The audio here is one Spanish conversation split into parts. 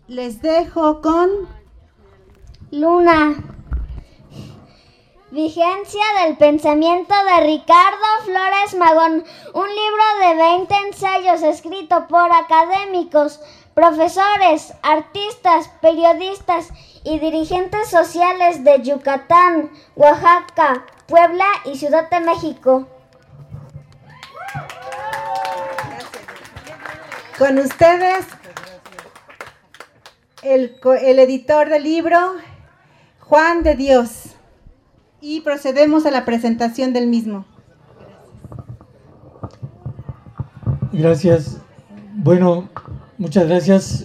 Les dejo con Luna. Vigencia del pensamiento de Ricardo Flores Magón, un libro de 20 ensayos escrito por académicos, profesores, artistas, periodistas y dirigentes sociales de Yucatán, Oaxaca, Puebla y Ciudad de México. Con ustedes el editor del libro, Juan de Dios. Y procedemos a la presentación del mismo. Gracias. Bueno, muchas gracias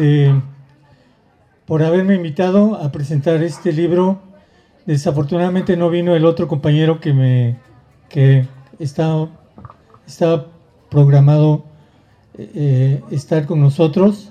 por haberme invitado a presentar este libro. Desafortunadamente no vino el otro compañero que estaba programado estar con nosotros.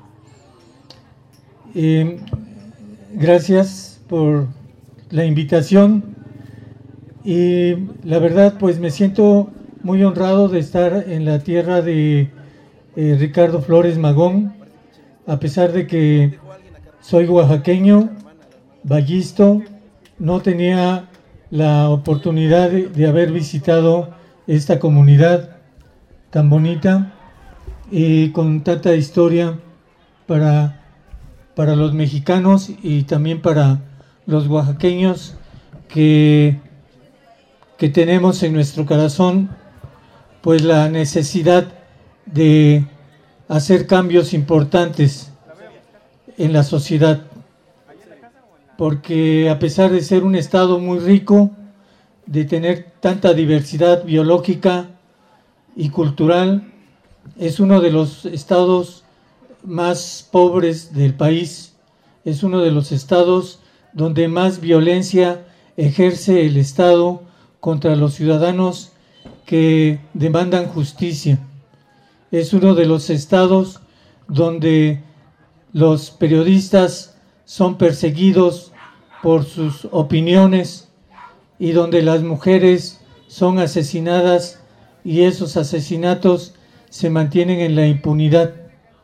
Gracias por la invitación y la verdad pues me siento muy honrado de estar en la tierra de Ricardo Flores Magón, a pesar de que soy oaxaqueño, vallisto, no tenía la oportunidad de haber visitado esta comunidad tan bonita y con tanta historia para los mexicanos y también para los oaxaqueños que tenemos en nuestro corazón pues la necesidad de hacer cambios importantes en la sociedad, porque a pesar de ser un estado muy rico, de tener tanta diversidad biológica y cultural, es uno de los estados más pobres del país, es uno de los estados donde más violencia ejerce el Estado contra los ciudadanos que demandan justicia. Es uno de los estados donde los periodistas son perseguidos por sus opiniones y donde las mujeres son asesinadas y esos asesinatos se mantienen en la impunidad.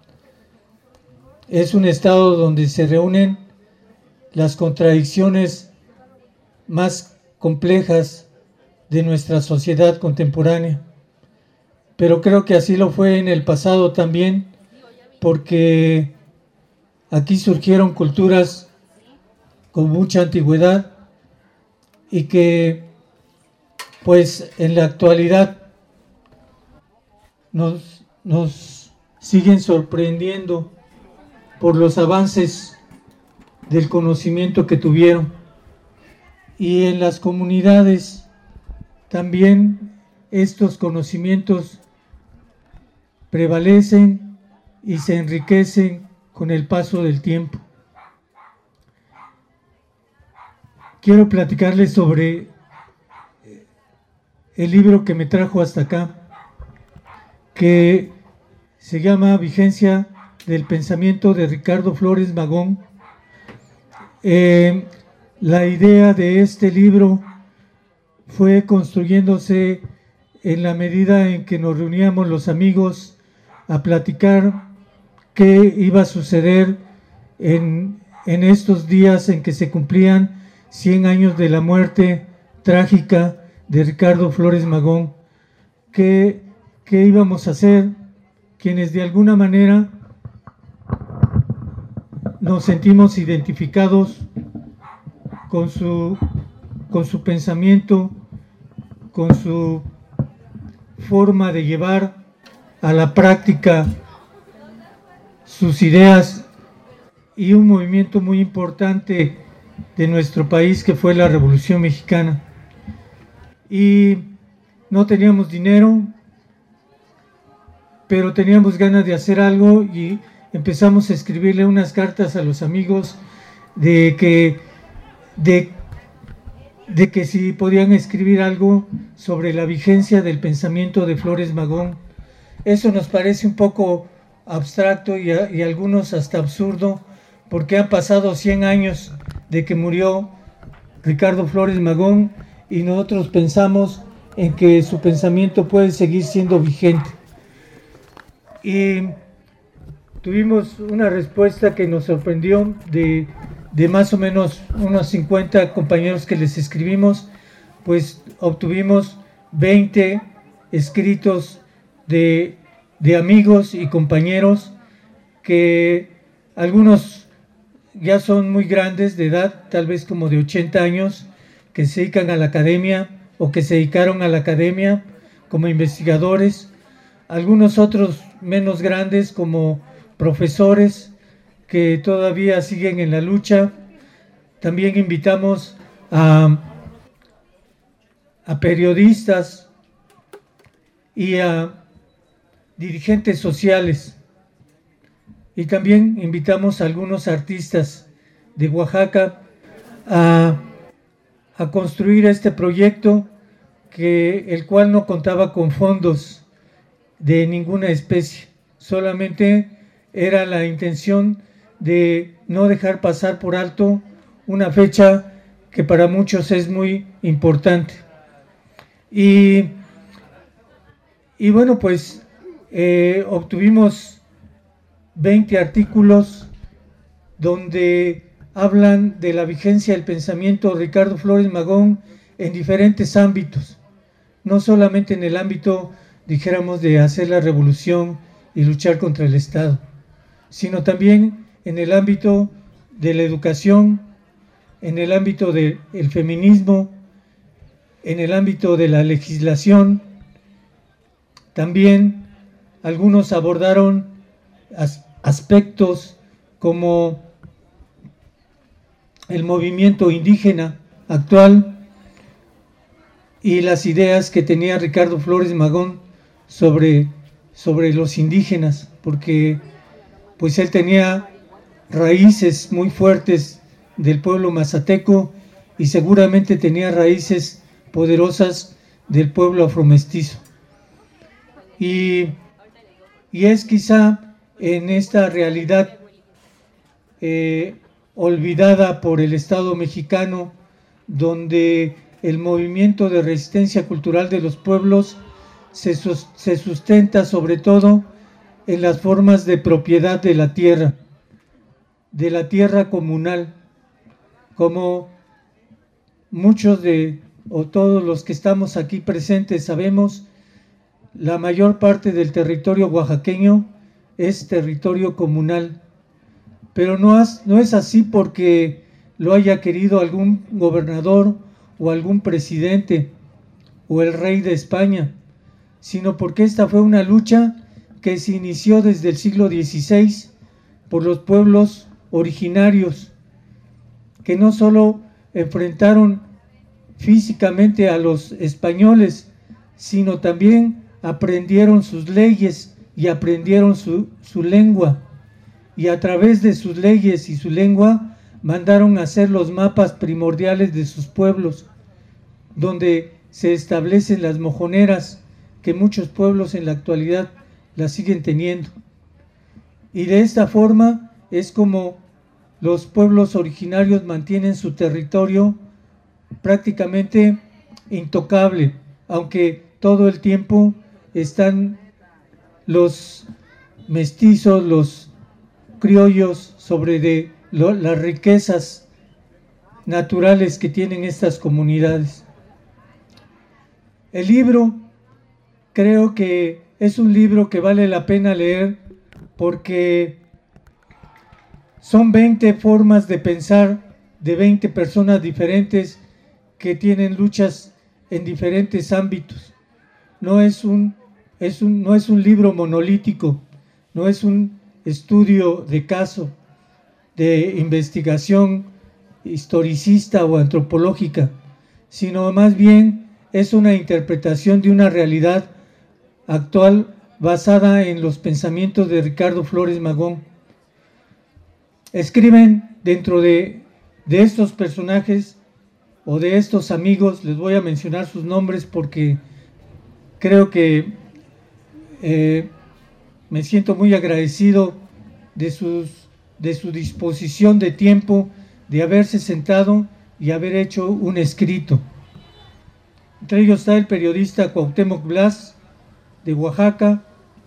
Es un estado donde se reúnen las contradicciones más complejas de nuestra sociedad contemporánea. Pero creo que así lo fue en el pasado también, porque aquí surgieron culturas con mucha antigüedad y que pues en la actualidad nos siguen sorprendiendo por los avances del conocimiento que tuvieron. Y en las comunidades también estos conocimientos prevalecen y se enriquecen con el paso del tiempo. Quiero platicarles sobre el libro que me trajo hasta acá, que se llama Vigencia del pensamiento de Ricardo Flores Magón. La idea de este libro fue construyéndose en la medida en que nos reuníamos los amigos a platicar qué iba a suceder en estos días en que se cumplían 100 años de la muerte trágica de Ricardo Flores Magón. ¿Qué íbamos a hacer quienes de alguna manera nos sentimos identificados con su pensamiento, con su forma de llevar a la práctica sus ideas y un movimiento muy importante de nuestro país que fue la Revolución Mexicana? Y no teníamos dinero, pero teníamos ganas de hacer algo y empezamos a escribirle unas cartas a los amigos de que si podían escribir algo sobre la vigencia del pensamiento de Flores Magón. Eso nos parece un poco abstracto y a algunos hasta absurdo, porque han pasado 100 años de que murió Ricardo Flores Magón y nosotros pensamos en que su pensamiento puede seguir siendo vigente. Y tuvimos una respuesta que nos sorprendió de más o menos unos 50 compañeros que les escribimos, pues obtuvimos 20 escritos de amigos y compañeros, que algunos ya son muy grandes de edad, tal vez como de 80 años, que se dedican a la academia o que se dedicaron a la academia como investigadores, algunos otros menos grandes como profesores que todavía siguen en la lucha. También invitamos a periodistas y a dirigentes sociales, y también invitamos a algunos artistas de Oaxaca a construir este proyecto, el cual no contaba con fondos de ninguna especie, solamente era la intención de no dejar pasar por alto una fecha que para muchos es muy importante. Y bueno, pues obtuvimos 20 artículos donde hablan de la vigencia del pensamiento de Ricardo Flores Magón en diferentes ámbitos, no solamente en el ámbito, dijéramos, de hacer la revolución y luchar contra el Estado, sino también en el ámbito de la educación, en el ámbito del feminismo, en el ámbito de la legislación. También algunos abordaron aspectos como el movimiento indígena actual y las ideas que tenía Ricardo Flores Magón sobre los indígenas, porque pues él tenía raíces muy fuertes del pueblo mazateco y seguramente tenía raíces poderosas del pueblo afromestizo. Y es quizá en esta realidad olvidada por el Estado mexicano, donde el movimiento de resistencia cultural de los pueblos se sustenta sobre todo en las formas de propiedad de la tierra comunal, como muchos o todos los que estamos aquí presentes sabemos. La mayor parte del territorio oaxaqueño es territorio comunal, pero no es así porque lo haya querido algún gobernador o algún presidente o el rey de España, sino porque esta fue una lucha que se inició desde el siglo XVI por los pueblos originarios, que no solo enfrentaron físicamente a los españoles, sino también aprendieron sus leyes y aprendieron su lengua, y a través de sus leyes y su lengua mandaron a hacer los mapas primordiales de sus pueblos, donde se establecen las mojoneras que muchos pueblos en la actualidad las siguen teniendo. Y de esta forma es como los pueblos originarios mantienen su territorio prácticamente intocable, aunque todo el tiempo están los mestizos, los criollos sobre las riquezas naturales que tienen estas comunidades. El libro, creo que es un libro que vale la pena leer porque son 20 formas de pensar de 20 personas diferentes que tienen luchas en diferentes ámbitos. No es un libro monolítico, no es un estudio de caso, de investigación historicista o antropológica, sino más bien es una interpretación de una realidad actual basada en los pensamientos de Ricardo Flores Magón. Escriben dentro de estos personajes o de estos amigos, les voy a mencionar sus nombres porque creo que me siento muy agradecido de su disposición de tiempo, de haberse sentado y haber hecho un escrito. Entre ellos está el periodista Cuauhtémoc Blas, de Oaxaca,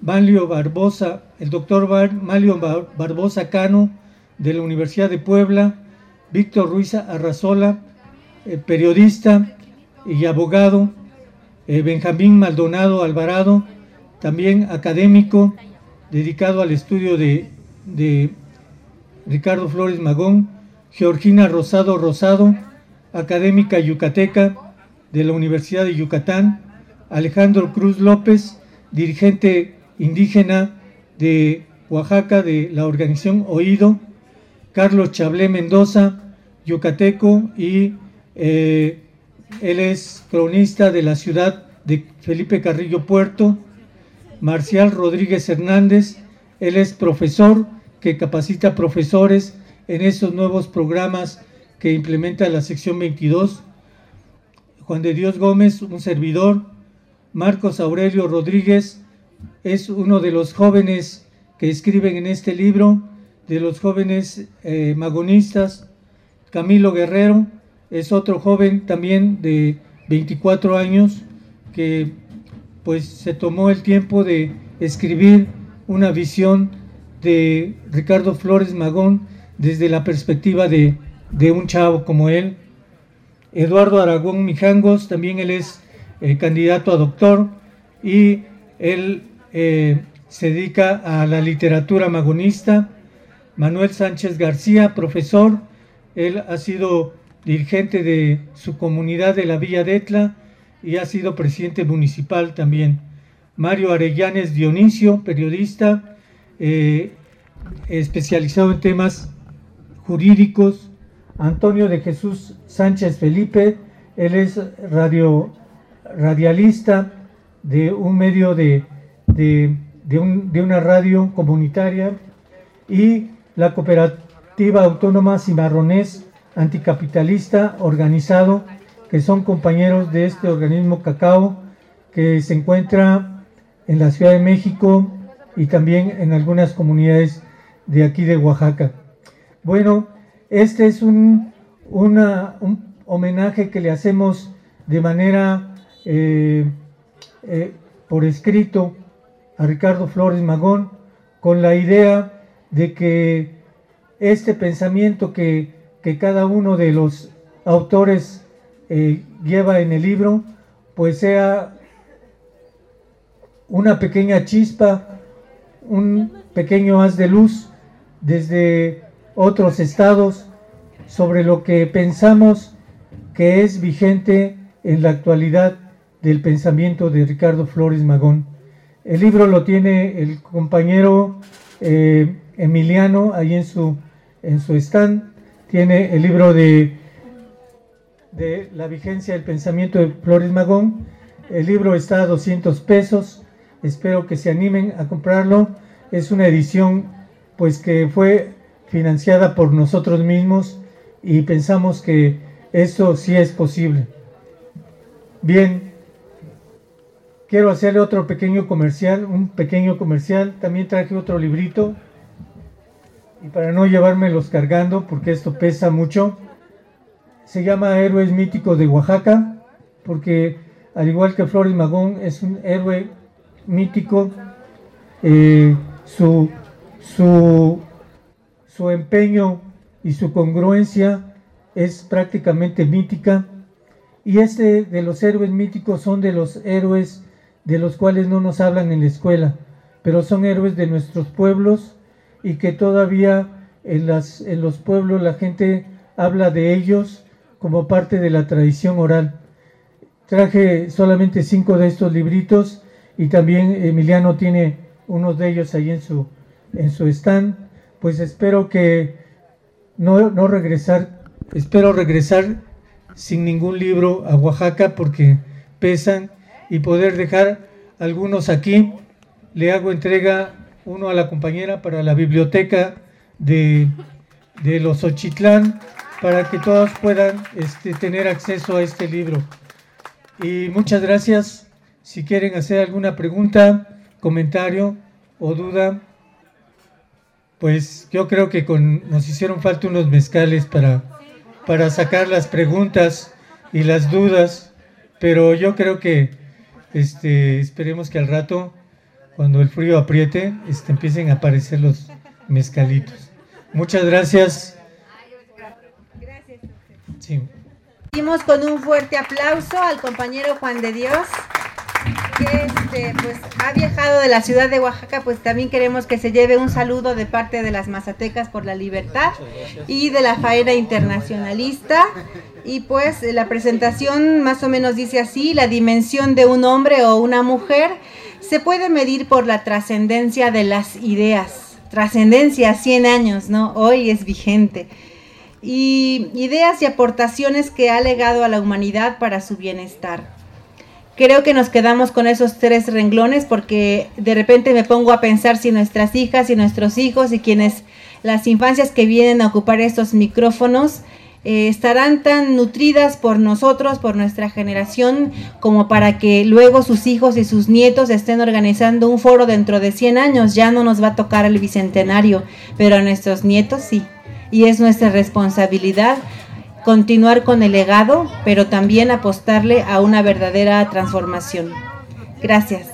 el doctor Manlio Barbosa Cano, de la Universidad de Puebla, Víctor Ruiz Arrazola, periodista y abogado, Benjamín Maldonado Alvarado, también académico, dedicado al estudio de Ricardo Flores Magón, Georgina Rosado, académica yucateca de la Universidad de Yucatán, Alejandro Cruz López, dirigente indígena de Oaxaca de la organización Oído, Carlos Chablé Mendoza, yucateco, y él es cronista de la ciudad de Felipe Carrillo Puerto. Marcial Rodríguez Hernández, él es profesor que capacita profesores en esos nuevos programas que implementa la sección 22. Juan de Dios Gómez, un servidor. Marcos Aurelio Rodríguez es uno de los jóvenes que escriben en este libro, de los jóvenes magonistas. Camilo Guerrero es otro joven también de 24 años que pues se tomó el tiempo de escribir una visión de Ricardo Flores Magón desde la perspectiva de un chavo como él. Eduardo Aragón Mijangos, también él es candidato a doctor y él se dedica a la literatura magonista. Manuel Sánchez García, profesor, él ha sido dirigente de su comunidad de la Villa de Etla y ha sido presidente municipal también. Mario Arellanes Dionisio, periodista, especializado en temas jurídicos. Antonio de Jesús Sánchez Felipe, él es radialista de un medio de una radio comunitaria, y la Cooperativa Autónoma Cimarronés Anticapitalista organizado, que son compañeros de este organismo Cacao, que se encuentra en la Ciudad de México y también en algunas comunidades de aquí de Oaxaca. Bueno, este es un homenaje que le hacemos de manera por escrito a Ricardo Flores Magón, con la idea de que este pensamiento que cada uno de los autores lleva en el libro, pues sea una pequeña chispa, un pequeño haz de luz desde otros estados sobre lo que pensamos que es vigente en la actualidad del pensamiento de Ricardo Flores Magón. El libro lo tiene el compañero Emiliano ahí en su stand. Tiene el libro de la vigencia del pensamiento de Flores Magón. El libro está a 200 pesos. Espero que se animen a comprarlo. Es una edición pues que fue financiada por nosotros mismos y pensamos que eso sí es posible. Bien, quiero hacerle otro pequeño comercial, También traje otro librito, y para no llevármelos cargando, porque esto pesa mucho, se llama Héroes Míticos de Oaxaca, porque al igual que Flores Magón es un héroe mítico. Su empeño y su congruencia es prácticamente mítica, y de los héroes míticos son de los héroes de los cuales no nos hablan en la escuela, pero son héroes de nuestros pueblos, y que todavía en los pueblos la gente habla de ellos como parte de la tradición oral. Traje solamente 5 de estos libritos, y también Emiliano tiene unos de ellos ahí en su stand. Pues espero regresar sin ningún libro a Oaxaca, porque pesan, y poder dejar algunos aquí. Le hago entrega uno a la compañera para la biblioteca de los Ochitlán, para que todos puedan tener acceso a este libro. Y muchas gracias. Si quieren hacer alguna pregunta, comentario o duda, pues yo creo que nos hicieron falta unos mezcales para sacar las preguntas y las dudas, pero yo creo que esperemos que al rato cuando el frío apriete, empiecen a aparecer los mezcalitos. Muchas gracias. Sí. Seguimos con un fuerte aplauso al compañero Juan de Dios, que pues ha viajado de la ciudad de Oaxaca. Pues también queremos que se lleve un saludo de parte de las Mazatecas por la Libertad y de la Faena Internacionalista. Y pues la presentación más o menos dice así: la dimensión de un hombre o una mujer se puede medir por la trascendencia de las ideas. Trascendencia, 100 años, ¿no? Hoy es vigente. Y ideas y aportaciones que ha legado a la humanidad para su bienestar. Creo que nos quedamos con esos 3 renglones, porque de repente me pongo a pensar si nuestras hijas y nuestros hijos y las infancias que vienen a ocupar estos micrófonos estarán tan nutridas por nosotros, por nuestra generación, como para que luego sus hijos y sus nietos estén organizando un foro dentro de 100 años. Ya no nos va a tocar el bicentenario, pero a nuestros nietos sí. Y es nuestra responsabilidad continuar con el legado, pero también apostarle a una verdadera transformación. Gracias.